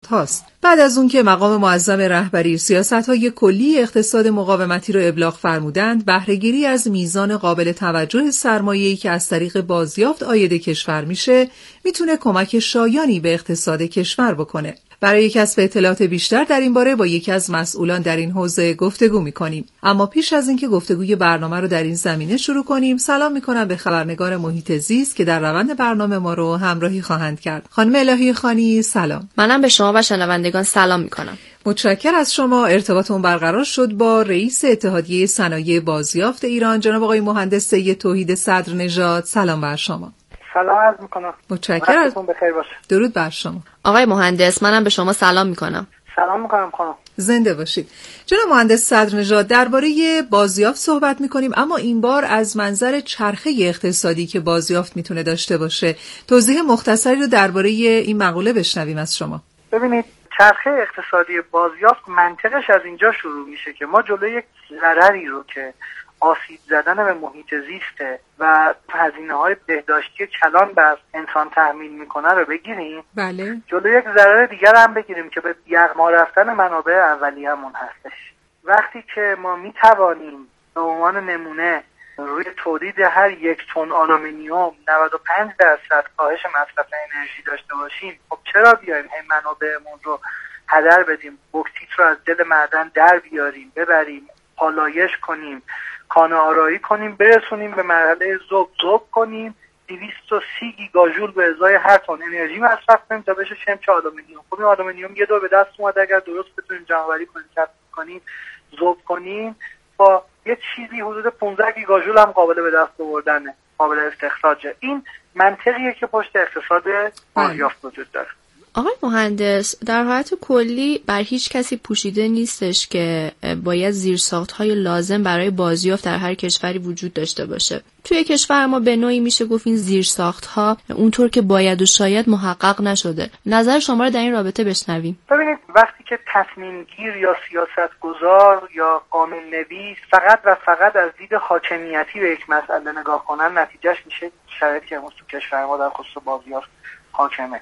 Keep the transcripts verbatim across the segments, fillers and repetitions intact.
هاست. بعد از اون که مقام معظم رهبری سیاست‌های کلی اقتصاد مقاومتی رو ابلاغ فرمودند، بهره‌گیری از میزان قابل توجه سرمایه‌ای که از طریق بازیافت عاید کشور میشه، میتونه کمک شایانی به اقتصاد کشور بکنه. برای کسب اطلاعات بیشتر در این باره با یکی از مسئولان در این حوزه گفتگو می‌کنیم. اما پیش از اینکه گفتگوی برنامه رو در این زمینه شروع کنیم، سلام می‌کنم به خبرنگار محیط زیست که در روند برنامه ما رو همراهی خواهند کرد. خانم الهی خانی، سلام. منم به شما و شنوندگان سلام می‌کنم. متشکرم از شما. ارتباطمون برقرار شد با رئیس اتحادیه صنایع بازیافت ایران، جناب آقای مهندس سید توحید صدرنژاد. سلام بر شما. سلام عرض میکنم. متشکرم. وقتتون بخیر باشه. درود بر شما. آقای مهندس، منم به شما سلام میکنم. سلام میکنم خانم. زنده باشید. جناب مهندس صدرنژاد، درباره بازیافت صحبت میکنیم، اما این بار از منظر چرخه اقتصادی که بازیافت میتونه داشته باشه. توضیح مختصری رو درباره این مقوله بشنویم از شما. ببینید، چرخه اقتصادی بازیافت منطقش از اینجا شروع میشه که ما جلوی یک ضرری رو که آسیب زدن به محیط زیسته و هزینه‌های بهداشتی کلان بر انسان تحمیل میکنه رو بگیریم. بله. جلوی یک ضرر دیگر هم بگیریم که به یغما رفتن منابع اولیه‌مون هستش. وقتی که ما میتوانیم به عنوان نمونه روی تولید هر یک تن آلومینیوم نود و پنج درصد کاهش مصرف انرژی داشته باشیم، خب چرا بیایم این منابعمون رو هدر بدیم، بوکسیت رو از دل معدن در بیاریم، ببریم، پالایش کنیم، خانه آرایی کنیم، برسونیم به مرحله ذوب ذوب کنیم، دویست و سی گیگاژول به ازای هر تن انرژی مصرف کنیم تا بشه شمش آلومینیوم. خب این آلومینیوم یه دور به دست اومد، اگر درست بتونیم جمع‌آوری کنیم، کسب کنیم، ذوب کنیم، با یه چیزی حدود پانزده گیگاژول هم قابل به دست آوردنه، قابل استخراجه. این منطقیه که پشت اقتصاد بازیافت وجود داره. آقای مهندس، در حالت کلی بر هیچ کسی پوشیده نیستش که باید زیرساخت‌های لازم برای بازیافت در هر کشوری وجود داشته باشه. توی کشور ما به نوعی میشه گفت این زیرساخت‌ها اونطور که باید و شاید محقق نشده. نظر شما رو در این رابطه بشنویم. ببینید، وقتی که تصمیم گیر یا سیاستگزار یا قانون نویس فقط و فقط از دید حاکمیتی به یک مسئله نگاه کنن، نتیجهش میشه شرایطی که امروز تو کشور ما در خصوص بازیافت حاکمه.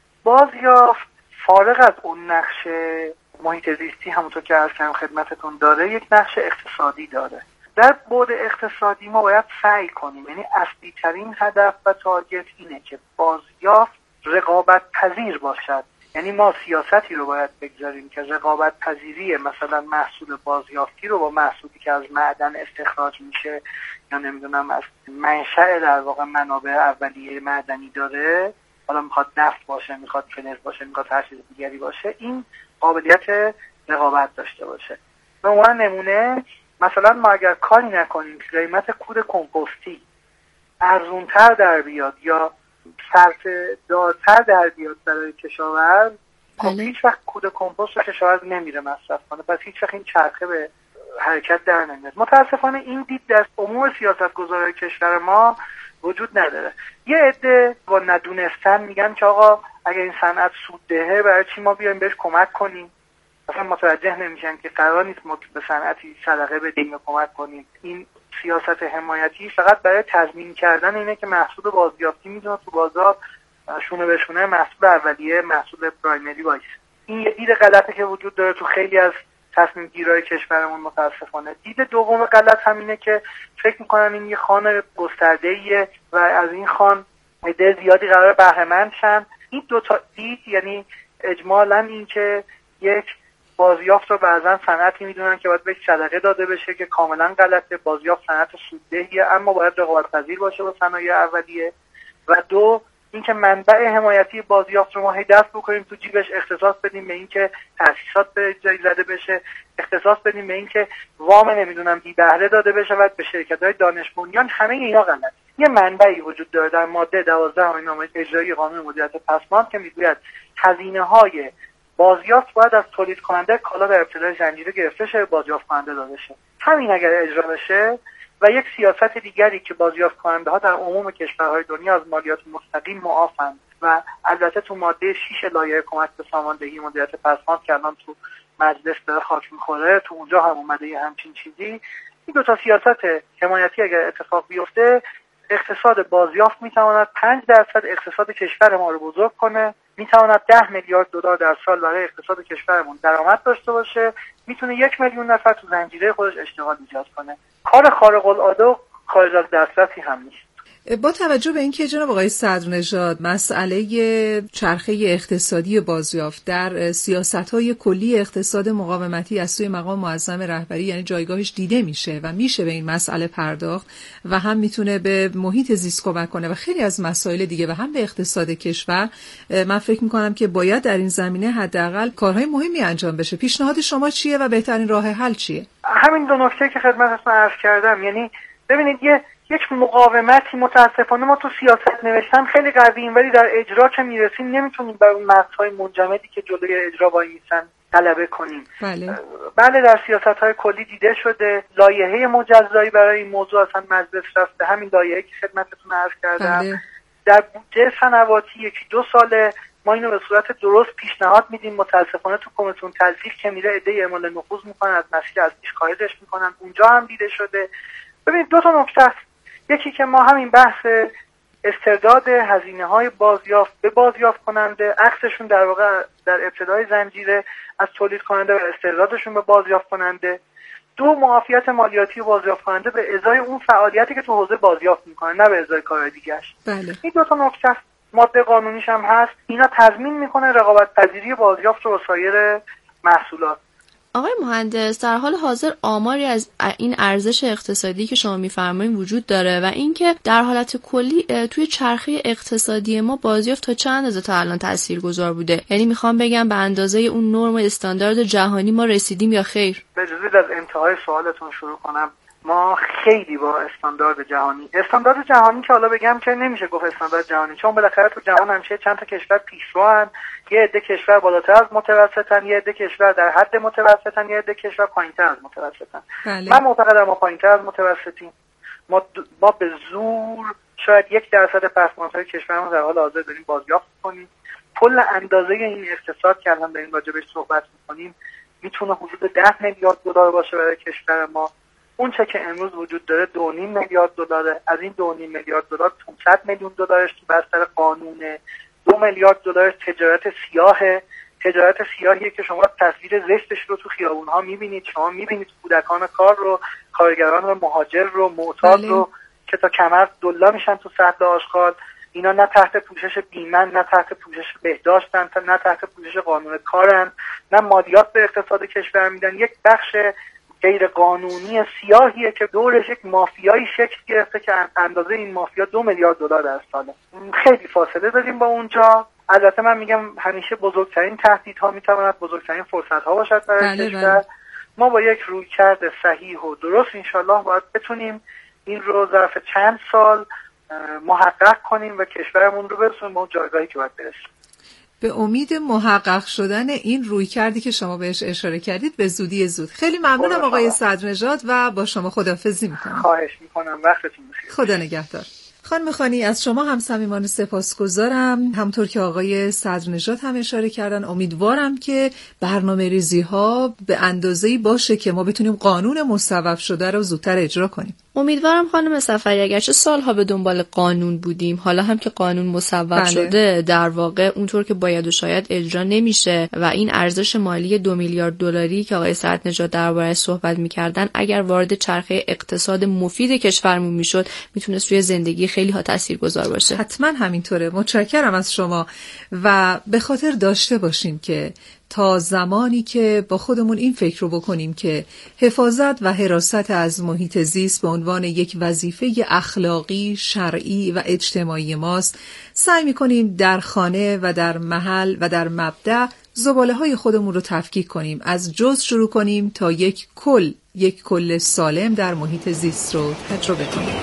بازیافت فارغ از اون نقش محیط زیستی، همونطور که عرض کردم خدمتتون، داره یک نقش اقتصادی داره. در بعد اقتصادی ما باید سعی کنیم، یعنی اصلی ترین هدف و تارگت اینه که بازیافت رقابت پذیر باشد. یعنی ما سیاستی رو باید بگذاریم که رقابت پذیری مثلا محصول بازیافتی رو با محصولی که از معدن استخراج میشه یا نمیدونم از منشأ در واقع منابع اولیه معدنی داره، حالا میخواد نفت باشه، میخواد فلز باشه، میخواد هر چیز دیگری باشه، این قابلیت رقابت داشته باشه. به عنوان نمونه مثلا ما اگر کاری نکنیم که قیمت کود کمپوستی ارزونتر در بیاد یا صرف دارتر در بیاد برای کشاورز، خب هیچ وقت کود کمپوست رو کشاورز نمیره مصرف کنه، پس هیچ وقت این چرخه به حرکت در نمیاد. متاسفانه این دید در امور سیاستگزاری کشور ما وجود نداره. یه عده با ندونستن میگن که آقا اگه این صنعت سوددهه برای چی ما بیایم بهش کمک کنیم؟ اصلا متوجه نمیشن که قرار نیست ما به صنعتی صدقه بدیم یا کمک کنیم. این سیاست حمایتی فقط برای تضمین کردن اینه که محصول بازیافتی میتونه تو بازار شونه به شونه محصول اولیه، محصول پرایمری باشه. این یه دید غلطه که وجود داره تو خیلی از تصمیم گیرای کشورمون متاسفانه. دید دوم غلط همینه که فکر میکنن این یه خوان گسترده‌ایه و از این خوان عده زیادی قرار بهره مند شن. این دو تا دید، یعنی اجمالاً این که یک بازیافت رو بعضا صنعتی میدونن که باید بهش صدقه داده بشه که کاملا غلطه. بازیافت صنعت سوددهیه اما باید رقابت‌پذیر باشه با صنایع اولیه. و دو، اینکه منبع حمایتی بازیافت رو ما هی دست بکنیم تو جیبش، اختصاص بدیم به اینکه تأسیسات به جای زده بشه، اختصاص بدیم به اینکه وام نمیدونم بی بهره داده بشه و به شرکت‌های دانش بنیان، همه اینا غلطه. یه منبعی وجود داره در ماده دوازده آیین اجرایی قانون مدیریت پسماند که میگوید هزینه‌های بازیافت باید از تولید کننده کالا در ابتدای زنجیره گرفته شه، بازیافت کننده داده شه. همین اگر اجرا بشه و یک سیاست دیگری که بازیافت کننده ها در عموم کشورهای دنیا از مالیات مستقیم معافند و البته تو ماده شش لایحه کمک به ساماندهی مدیریت پسماند که الان تو مجلس داره خاک میخوره، تو اونجا هم اومده یه همچین چیزی. این دو تا سیاست حمایتی اگر اتفاق بیفته اقتصاد بازیافت میتواند پنج درصد اقتصاد کشور ما رو بزرگ کنه، میتواند ده میلیارد دلار در سال برای اقتصاد کشورمون درآمد داشته باشه، میتونه یک میلیون نفر تو زنجیره خودش اشتغال ایجاد کنه. کار خارق العاده و خارج از دسترسی هم نیست. با توجه به اینکه جناب آقای صدرنژاد مسئله چرخه اقتصادی بازیافت در سیاست‌های کلی اقتصاد مقاومتی از سوی مقام معظم رهبری یعنی جایگاهش دیده میشه و میشه به این مسئله پرداخت و هم میتونه به محیط زیست کمک کنه و خیلی از مسائل دیگه و هم به اقتصاد کشور، من فکر میکنم که باید در این زمینه حداقل کارهای مهمی انجام بشه. پیشنهاد شما چیه و بهترین راه حل چیه؟ همین دو نکته که خدمتتون عرض کردم، یعنی ببینید یه یک مقاومتی متاسفانه ما تو سیاست نوشتن خیلی قوییم ولی در اجرا که میرسیم نمیتونیم بر اون مقطع‌های منجمدی که جلوی اجرا وای میسن غلبه کنیم. بله. بله در سیاست‌های کلی دیده شده، لایحه مجزایی برای این موضوع اصلا مجلس رفته، همین لایحه‌ای که خدمتتون عرض کردم. بله. در بودجه سنواتی یکی دو ساله ما اینو به صورت درست پیشنهاد میدیم، متاسفانه تو کمیسیون تلفیق که میره عده اعمال نفوذ میکنن، از مسیر از پیش کاهش میکنن، اونجا هم دیده شده. ببینید دو تا نکته، یکی که ما همین بحث استرداد هزینه‌های بازیافت به بازیافت کننده، عکسشون در واقع در ابتدای زنجیره از تولید کننده و استردادشون به بازیافت کننده. دو، معافیت مالیاتی بازیافت کننده به ازای اون فعالیتی که تو حوزه بازیافت میکنه، نه به ازای کار دیگه‌اش. بله. این دو تا نکته است. ماده قانونیش هم هست، اینا تضمین میکنه رقابت پذیری بازیافت رو با سایر محصولات. آقای مهندس، در حال حاضر آماری از این ارزش اقتصادی که شما می‌فرمایید وجود داره و اینکه در حالت کلی توی چرخه اقتصادی ما بازیافت تا چند اندازه تا الان تاثیرگذار بوده؟ یعنی میخوام بگم به اندازه اون نرم استاندارد جهانی ما رسیدیم یا خیر؟ به جزء از انتهای سوالتون شروع کنم، ما خیلی با استاندارد جهانی استاندارد جهانی که حالا بگم که نمیشه گفت استاندارد جهانی، چون بالاخره تو جهان همیشه چند تا کشور پیشروان، یه عده کشور بالاتر از متوسطن، یه عده کشور در حد متوسطن، یه عده کشور پایینتر از متوسطن. بله. من معتقدم ما پایینتر از متوسطیم. ما ما به زور شاید یک درصد پسماندهای کشورمون در حال حاضر داریم بازیافت کنیم. کل اندازه این اقتصاد که الان داریم راجع بهش صحبت می‌کنیم میتونه حدود ده میلیارد دلار باشه برای کشور ما. اون چه که امروز وجود داره دو و نیم میلیارد دلاره. از این دو و نیم میلیارد دلار پانصد میلیون دلارش تو بستر قانونه، دو میلیارد دلار تجارت سیاهه. تجارت سیاهیه که شما تصویر زشتش رو تو خیابون‌ها می‌بینید، شما می‌بینید کودکان کار رو، کارگران رو، مهاجر رو، معتاد بله. رو که تا کمر دلا میشن تو سطح آشغال. اینا نه تحت پوشش بیمه، نه تحت پوشش بهداشتن، نه تحت پوشش قانون کارن، نه مالیات به اقتصاد کشور میدن. یک بخش غیر قانونی سیاهیه که دورش یک مافیایی شکل گرفته که اندازه این مافیا دو میلیارد دلار در ساله. خیلی فاصله داریم با اونجا. البته من میگم همیشه بزرگترین تهدیدها میتواند بزرگترین فرصتها باشد برای بله کشور. بله. ما با یک رویکرد صحیح و درست انشالله باید بتونیم این رو ظرف چند سال محقق کنیم و کشورمون رو برسونیم به اون جایگاهی که باید برسیم. به امید محقق شدن این رویکردی که شما بهش اشاره کردید به زودی زود. خیلی ممنونم آقای صدرنژاد و با شما خداحافظی میکنم. خواهش میکنم، وقتتون بخیر. خدا نگهدار. خانم خانی، از شما هم صمیمانه سپاسگزارم. همطور که آقای صدرنژاد هم اشاره کردن، امیدوارم که برنامه‌ریزی ها به اندازه‌ای باشه که ما بتونیم قانون مصوب شده رو زودتر اجرا کنیم. امیدوارم خانم صفری اگرچه سالها به دنبال قانون بودیم، حالا هم که قانون مصوب بله. شده در واقع اونطور که باید و شاید اجرا نمیشه و این ارزش مالی دو میلیارد دلاری که آقای صدرنژاد درباره‌اش صحبت می‌کردن اگر وارد چرخه اقتصاد مفید کشورمون میشد میتونست روی زندگی خیلی ها تاثیرگذار باشه. حتما همینطوره. متشکرم از شما و به خاطر داشته باشیم که تا زمانی که با خودمون این فکر رو بکنیم که حفاظت و حراست از محیط زیست به عنوان یک وظیفه اخلاقی، شرعی و اجتماعی ماست، سعی می‌کنیم در خانه و در محل و در مبدأ زباله‌های خودمون رو تفکیک کنیم، از جزء شروع کنیم تا یک کل، یک کل سالم در محیط زیست رو تجربه کنیم.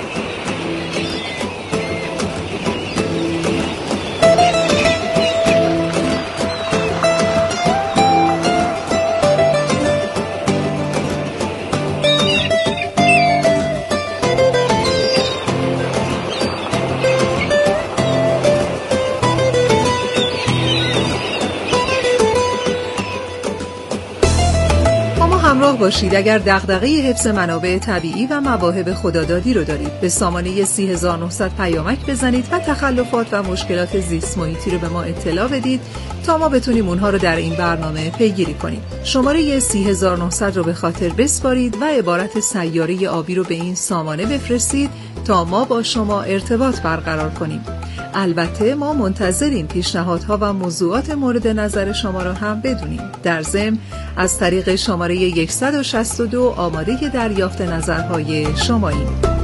همراه باشید اگر دغدغه حفظ منابع طبیعی و مواهب خدادادی رو دارید. به سامانه سی هزار و نهصد پیامک بزنید و تخلفات و مشکلات زیست محیطی رو به ما اطلاع بدید تا ما بتونیم اونها رو در این برنامه پیگیری کنیم. شماره سی هزار و نهصد رو به خاطر بسپارید و عبارت سیاره آبی رو به این سامانه بفرستید تا ما با شما ارتباط برقرار کنیم. البته ما منتظریم پیشنهادها و موضوعات مورد نظر شما را هم بدونیم. در ضمن از طریق شماره صد و شصت و دو آماده دریافت نظرهای شماییم.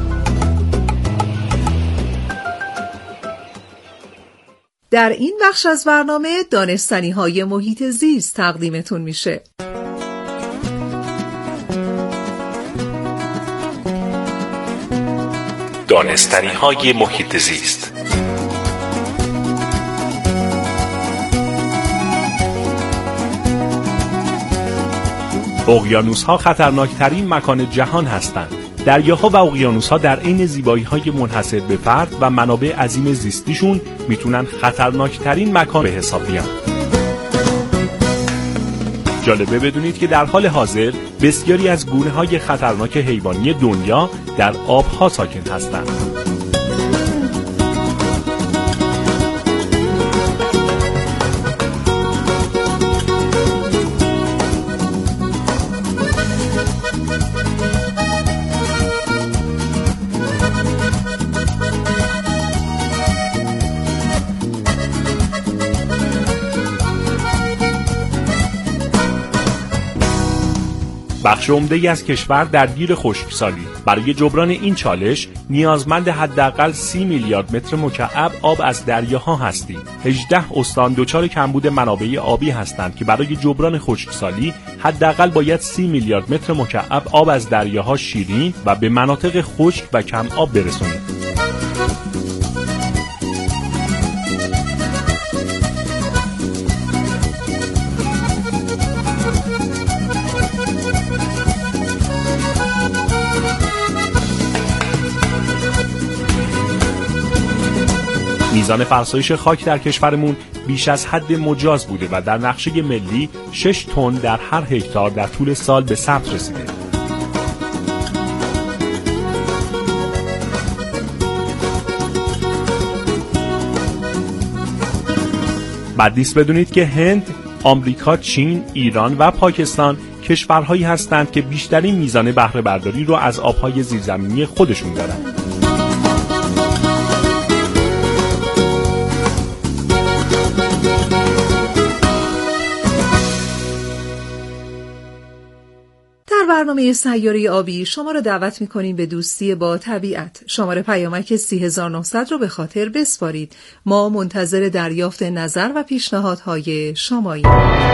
در این بخش از برنامه دانستنی‌های محیط زیست تقدیمتون میشه. دانستنی‌های محیط زیست. اقیانوس‌ها خطرناکترین مکان جهان هستند. دریاها و اقیانوس‌ها در عین زیبایی‌های منحصر به فرد و منابع عظیم زیستیشون میتونن خطرناکترین مکان به حساب بیان. جالبه بدونید که در حال حاضر بسیاری از گونه‌های خطرناک حیوانی دنیا در آب‌ها ساکن هستند. بخش عمده‌ای از کشور درگیر خشکسالی. برای جبران این چالش نیازمند حداقل سی میلیارد متر مکعب آب از دریاها هستیم. هجده استان دچار کمبود منابع آبی هستند که برای جبران خشکسالی حداقل باید سی میلیارد متر مکعب آب از دریاها شیرین و به مناطق خشک و کم آب برسونیم. میزان فرسایش خاک در کشورمون بیش از حد مجاز بوده و در نقشه ملی شش تن در هر هکتار در طول سال به ثبت رسیده. بعد نیست بدونید که هند، آمریکا، چین، ایران و پاکستان کشورهایی هستند که بیشترین میزان بهره برداری رو از آبهای زیرزمینی خودشون دارند. برنامه سیاره آبی شما را دعوت می‌کنیم به دوستی با طبیعت. شماره پیامک سی هزار و نهصد رو به خاطر بسپارید. ما منتظر دریافت نظر و پیشنهادهای شماییم.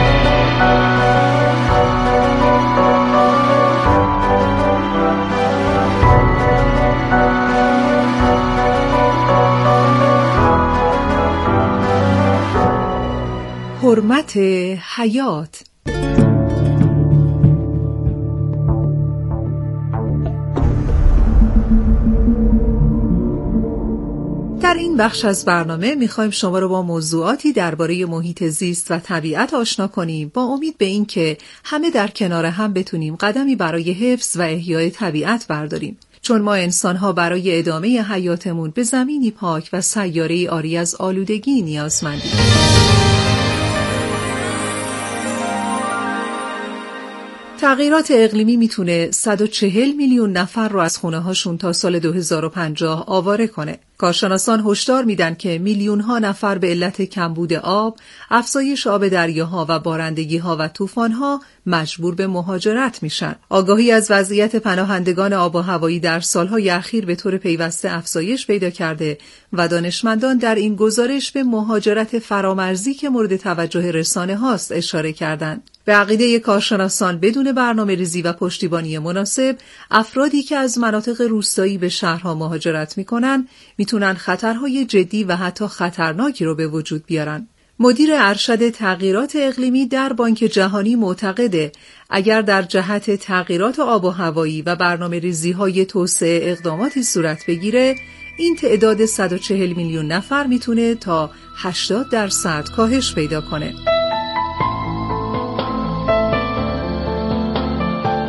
حرمت حیات. در این بخش از برنامه میخوایم شما رو با موضوعاتی درباره محیط زیست و طبیعت آشنا کنیم با امید به این که همه در کنار هم بتونیم قدمی برای حفظ و احیای طبیعت برداریم. چون ما انسان‌ها برای ادامه حیاتمون به زمینی پاک و سیاره‌ای عاری از آلودگی نیازمندیم. تغییرات اقلیمی میتونه صد و چهل میلیون نفر رو از خونه‌هاشون تا سال دو هزار و پنجاه آواره کنه. کارشناسان هشدار میدن که میلیون‌ها نفر به علت کمبود آب، افزایش آب دریاها و بارندگی‌ها و طوفان‌ها مجبور به مهاجرت میشن. آگاهی از وضعیت پناهندگان آب و هوایی در سالهای اخیر به طور پیوسته افزایش پیدا کرده و دانشمندان در این گزارش به مهاجرت فرامرزی که مورد توجه رسانه هاست اشاره کردند. به عقیده کارشناسان بدون برنامه‌ریزی و پشتیبانی مناسب، افرادی که از مناطق روستایی به شهرها مهاجرت میکنن میتونن خطرهای جدی و حتی خطرناکی رو به وجود بیارن. مدیر ارشد تغییرات اقلیمی در بانک جهانی معتقده اگر در جهت تغییرات آب و هوایی و برنامه‌ریزی‌های توسعه اقداماتی صورت بگیره، این تعداد صد و چهل میلیون نفر میتونه تا هشتاد درصد کاهش پیدا کنه.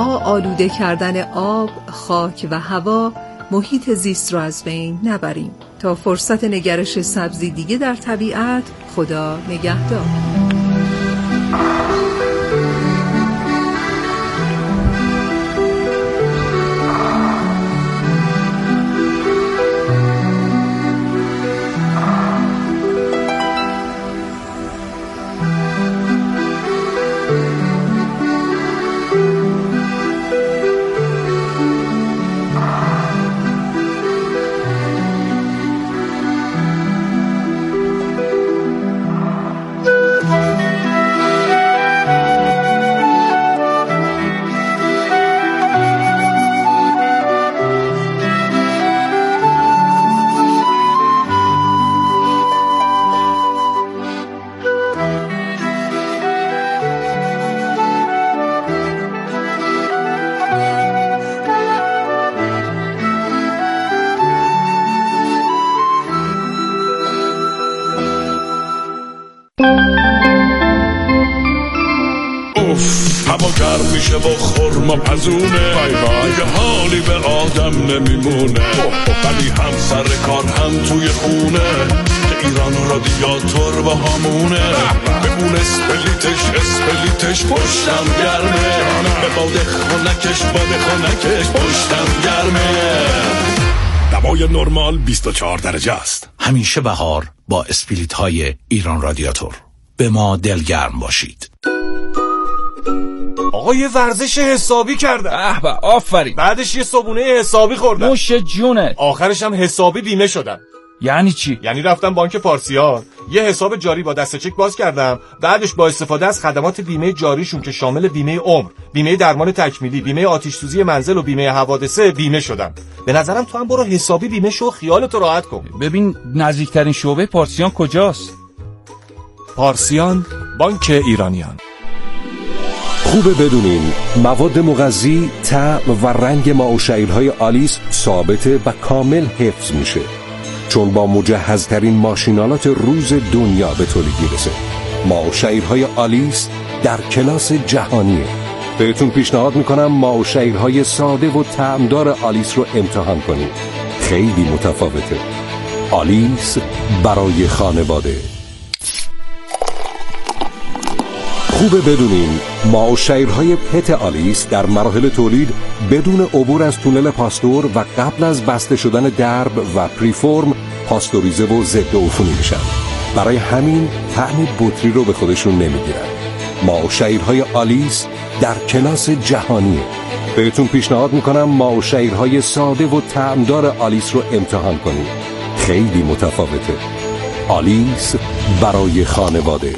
با آلوده کردن آب، خاک و هوا محیط زیست رو از بین نبریم. تا فرصت نگرش سبزی دیگه در طبیعت، خدا نگهدار. هوا گرم میشه و خورما پزونه، دیگه حالی به آدم نمیمونه، ولی هم سر کار هم توی خونه که ایران رادیاتور با همونه. بمون اسپلیتش اسپلیتش پشتم گرمه، به باد خونکش باد خونکش پشتم گرمه. دوای نرمال بیست و چهار درجه است. همیشه بهار با اسپلیت های ایران رادیاتور. به ما دلگرم باشید. آقا یه ورزش حسابی کردم. اه به آفرین. بعدش یه صبونه حسابی خوردم. نوش جونه. آخرش هم حسابی بیمه شدم. یعنی چی؟ یعنی رفتم بانک پارسیان، یه حساب جاری با دسته چک باز کردم، بعدش با استفاده از خدمات بیمه جاریشون که شامل بیمه عمر، بیمه درمان تکمیلی، بیمه آتش سوزی منزل و بیمه حوادثه بیمه شدم. به نظرم تو هم برو حسابی بیمه شو، خیالتو راحت کن. ببین نزدیکترین شعبه پارسیان کجاست؟ پارسیان، بانک ایرانیان. خوبه بدونین مواد مغذی، طعم و رنگ ماهوشهیرهای آلیس ثابته و کامل حفظ میشه، چون با مجهزترین ماشینالات روز دنیا به تولید میرسه. ماهوشهیرهای آلیس در کلاس جهانیه. بهتون پیشنهاد میکنم ماهوشهیرهای ساده و طعمدار آلیس رو امتحان کنید. خیلی متفاوته. آلیس برای خانواده. خوبه بدونین ماهوشهیرهای پت آلیس در مراحل تولید بدون عبور از تونل پاستور و قبل از بسته شدن درب و پریفورم پاستوریزه و ضد عفونی میشن. برای همین طعم بطری رو به خودشون نمیگیرن. ماهوشهیرهای آلیس در کلاس جهانیه. بهتون پیشنهاد میکنم ماهوشهیرهای ساده و طعمدار آلیس رو امتحان کنید. خیلی متفاوته. آلیس برای خانواده.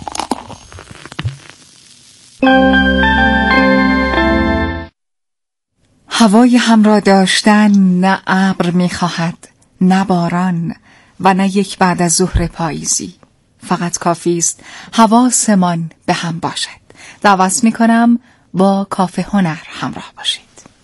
هوای هم را داشتن نه ابر می‌خواهد، نه باران و نه یک بعد از ظهر پاییزی. فقط کافی است حواسمان به هم باشد. دعوت می‌کنم با کافه هنر همراه باشید.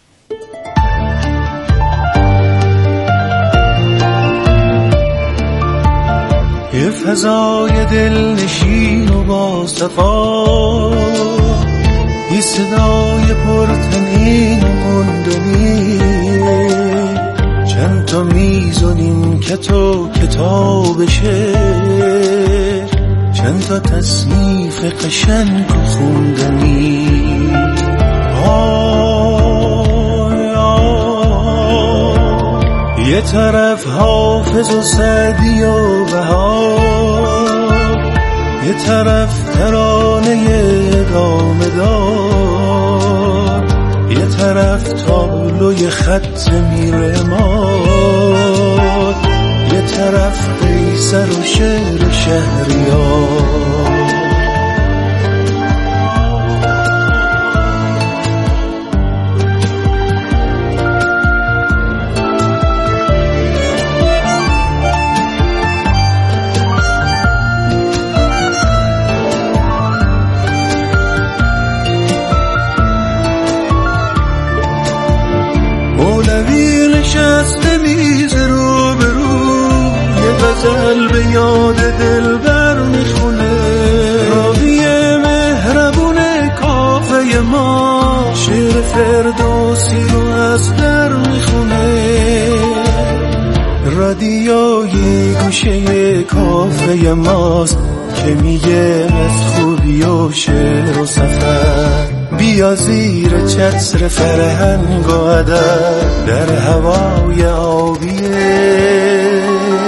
یه فضای دلنشین و با صفا، یه صدای پرتنین و گندنی، چند تا میزونیم که تو کتاب شعر، چند تا تصنیف قشنگ و خوندنی. آی آی یه طرف حافظ و سعدی و بهار، یه طرف ترانه ادامه دار، یه طرف تابلوی خط میرماد، یه طرف قیصر و شعر شهریار. مولوی نشسته میز رو به رو، یه غزل به یاد دلبر میخونه، راوی مهربون کافه ما، شعر رادیوی گوشه کافه ماست که میگه از خوبی و شعر و سفر. بیا زیر چتر فرهنگ و ادب در هوای آبیه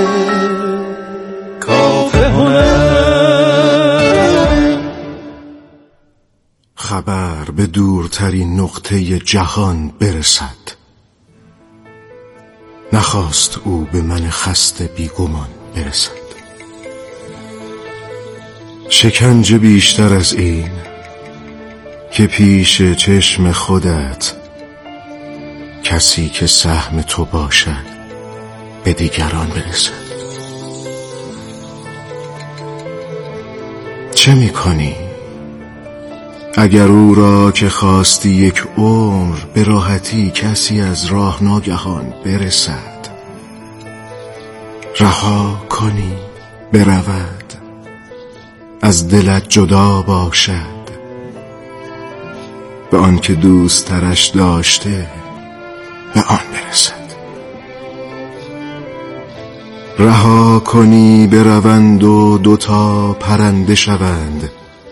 کافه هنر. خبر به دورترین نقطه جهان برسد. نخواست او به من خسته بیگمان برسد. شکنجه بیشتر از این که پیش چشم خودت کسی که سهم تو باشد به دیگران برسد. چه میکنی اگر او را که خواستی یک عمر به راحتی کسی از راه ناگهان برسد؟ رها کنی برود، از دلت جدا باشد، به آن که دوست ترش داشته به آن برسد. رها کنی بروند و دوتا پرنده شوند،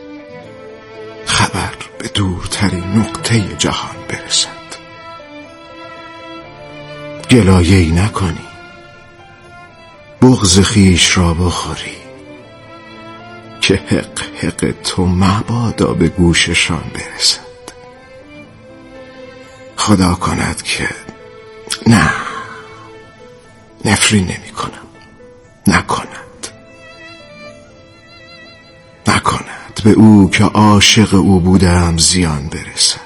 خبر به دورترین نقطه جهان برسد. گلایه‌ای نکنی، بغض خیش را بخوری که حق حق تو مبادا به گوششان برسد. خدا کند که نه، نفرین نمی کنم، نکند نکند به او که عاشق او بودم زیان برسد.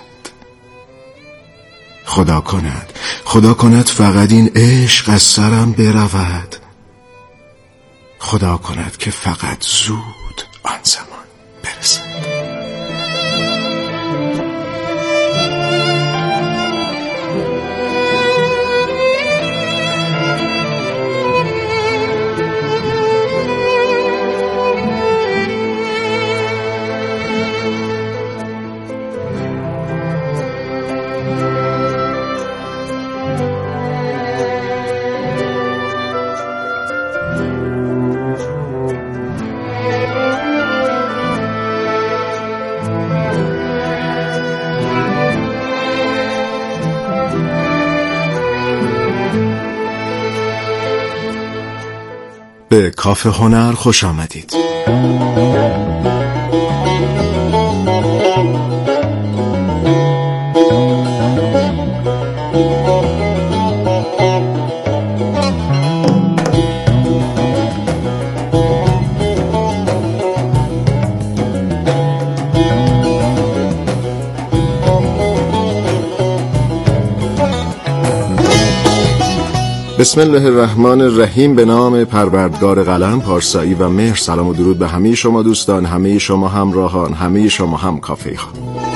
خدا کند خدا کند فقط این عشق از سرم برود. خدا کند که فقط زود آن زمان برسد. به کافه هنر خوش آمدید. بسم الله الرحمن الرحیم. به نام پروردگار قلم، پارسایی و مهر. سلام و درود به همه شما دوستان، همه شما همراهان، همه شما هم کافه ها.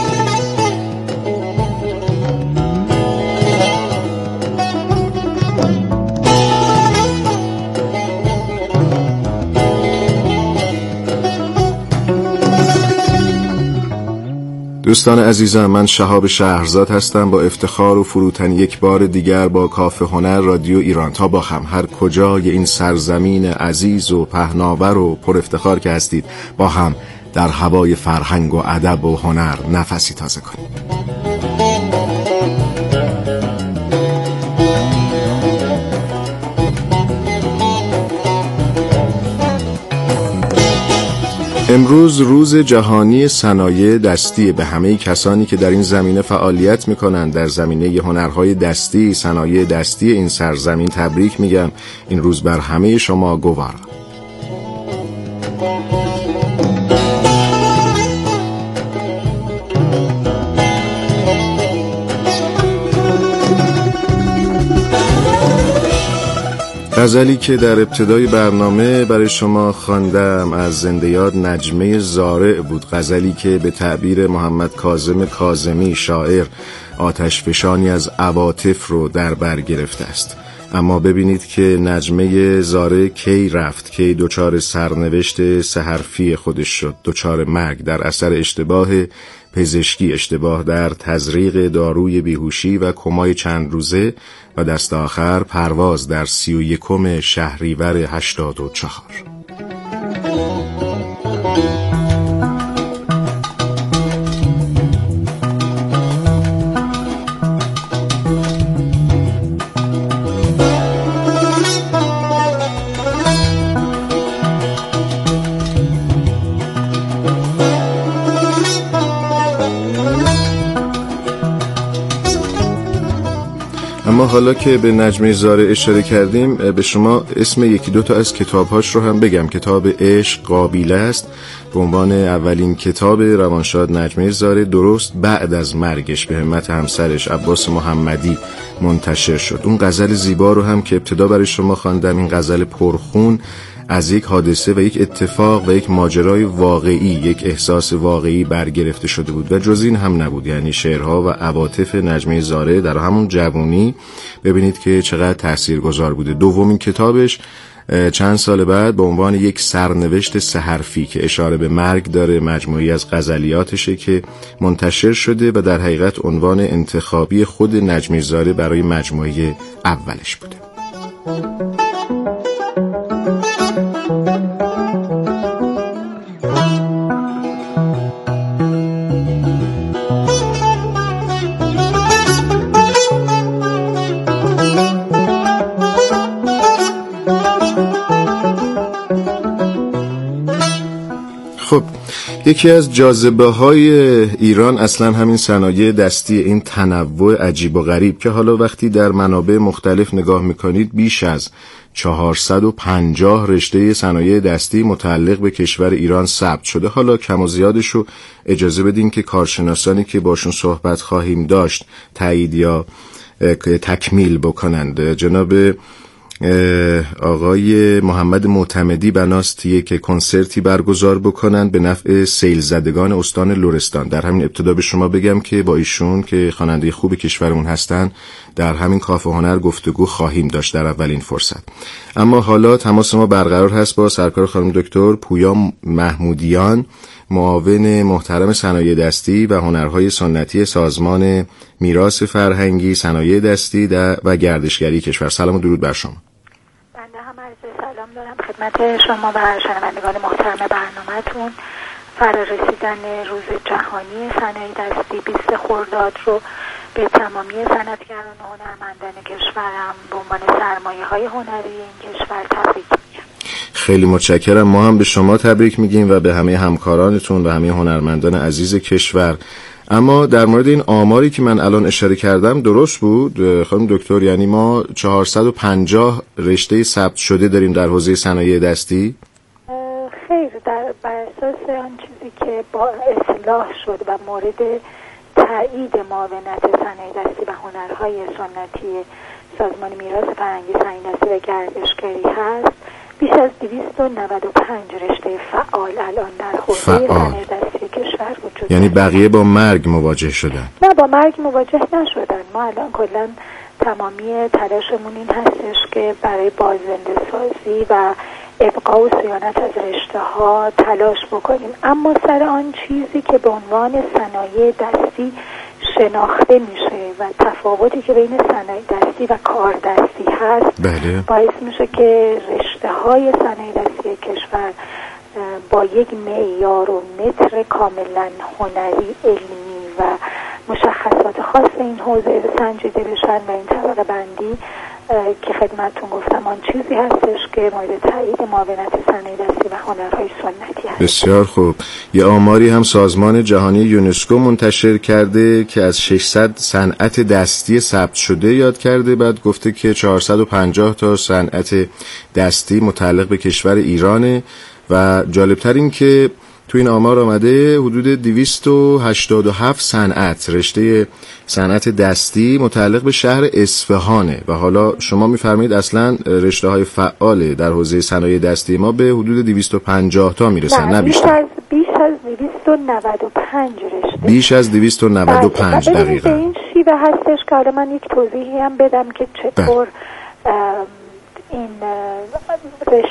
دوستان عزیزم، من شهاب شهرزاد هستم. با افتخار و فروتنی یک بار دیگر با کافه هنر رادیو ایران تا با هم هر کجای این سرزمین عزیز و پهناور و پر افتخار که هستید با هم در هوای فرهنگ و ادب و هنر نفسی تازه کنیم. امروز روز جهانی صنایع دستی. به همه کسانی که در این زمینه فعالیت میکنند، در زمینه هنرهای دستی، صنایع دستی این سرزمین تبریک میگم. این روز بر همه شما گوارا. غزلی که در ابتدای برنامه برای شما خواندم از زنده یاد نجمه زارع بود. غزلی که به تعبیر محمد کاظم کاظمی شاعر آتشفشانی از عواطف رو در بر گرفته است. اما ببینید که نجمه زاره کی رفت، کی دچار سرنوشت سه حرفی خودش شد، دچار مرگ در اثر اشتباه پزشکی، اشتباه در تزریق داروی بیهوشی و کمای چند روزه و دست آخر پرواز در سی و یکم شهریور هشتاد و چهار. اما حالا که به نجمه زاره اشاره کردیم، به شما اسم یکی دو تا از کتابهاش رو هم بگم. کتاب عشق قابیله است، به عنوان اولین کتاب روانشاد نجمه زاره درست بعد از مرگش به همت همسرش عباس محمدی منتشر شد. اون غزل زیبا رو هم که ابتدا برای شما خواندم، این غزل پرخون از یک حادثه و یک اتفاق و یک ماجرای واقعی، یک احساس واقعی برگرفته شده بود و جز این هم نبود. یعنی شعرها و عواطف نجمه زاره در همون جوانی ببینید که چقدر تاثیرگذار بوده. دومین کتابش چند سال بعد به عنوان یک سرنوشت سه حرفی که اشاره به مرگ داره، مجموعی از غزلیاتشه که منتشر شده و در حقیقت عنوان انتخابی خود نجمه زاره برای مجموعه اولش بوده. خب یکی از جاذبه های ایران اصلا همین صنایع دستی، این تنوع عجیب و غریب که حالا وقتی در منابع مختلف نگاه میکنید بیش از چهارصد و پنجاه رشته صنایع دستی متعلق به کشور ایران ثبت شده. حالا کم و زیادشو اجازه بدین که کارشناسانی که باشون صحبت خواهیم داشت تایید یا تکمیل بکنند. جناب آقای محمد معتمدی بناست یک کنسرتی برگزار بکنند به نفع سیل زدگان استان لرستان. در همین ابتدا به شما بگم که با ایشون که خواننده خوب کشورمون هستن در همین کافه هنر گفتگو خواهیم داشت در اولین فرصت. اما حالا تماس ما برقرار هست با سرکار خانم دکتر پویا محمودیان، معاون محترم صنایع دستی و هنرهای سنتی سازمان میراث فرهنگی صنایع دستی و گردشگری کشور. سلام و درود بر شما. بنده هم عرض سلام دارم خدمت شما و شنوندگان محترم برنامه‌تون. فرارسیدن روز جهانی صنایع دستی بیست خرداد رو به تمامی صنعتگران و هنرمندان کشورم به عنوان سرمایه‌های هنری این کشور تبریک میگم. خیلی متشکرم. ما هم به شما تبریک میگیم و به همه همکارانتون و همه هنرمندان عزیز کشور. اما در مورد این آماری که من الان اشاره کردم درست بود خانم دکتر؟ یعنی ما چهارصد و پنجاه رشته ثبت شده داریم در حوزه صنایع دستی؟ خیر، در بر اساس آن چیزی که با اصلاح شد و مورد تایید معاونت صنایع دستی و هنرهای سنتی سازمان میراث فرهنگی صنایع دستی و گردشگری هست، بیش از دویست و نود و پنج رشته فعال الان در حوزه صنایع دستی کشور وجود یعنی بقیه با مرگ مواجه شدن؟ نه، با مرگ مواجه نشدن. ما الان کلا تمامی تلاشمون این هستش که برای باززنده سازی و ابقا و صیانت از رشته ها تلاش بکنیم. اما سر آن چیزی که به عنوان صنایع دستی شناخته میشه و تفاوتی که بین صنایع دستی و کار دستی هست بله. باعث میشه که رشته های صنایع دستی کشور با یک معیار و متر کاملا هنری، علمی و مشخصات خاص این حوزه سنجیده بشن و این طبقه بندی که خدمتتون گفتم آن چیزی هستش که مورد تایید معاونت صنایع دستی و هنرهای سنتی هست. بسیار خوب. یه آماری هم سازمان جهانی یونسکو منتشر کرده که از ششصد صنعت دستی ثبت شده یاد کرده، بعد گفته که چهارصد و پنجاه تا صنعت دستی متعلق به کشور ایرانه و جالبتر این که تو این آمار آمده حدود دویست و هشتاد و هفت صنعت رشته صنعت دستی متعلق به شهر اصفهانه و حالا شما می‌فرمایید اصلا رشته های فعال در حوزه صنایع دستی ما به حدود دویست و پنجاه تا میرسن، نه بیشتر. بیش از دویست و نود و پنج رشته. بیش از دویست و نود و پنج دقیقاً. این شیوه هستش که حالا من یک توضیحی هم بدم که چطور این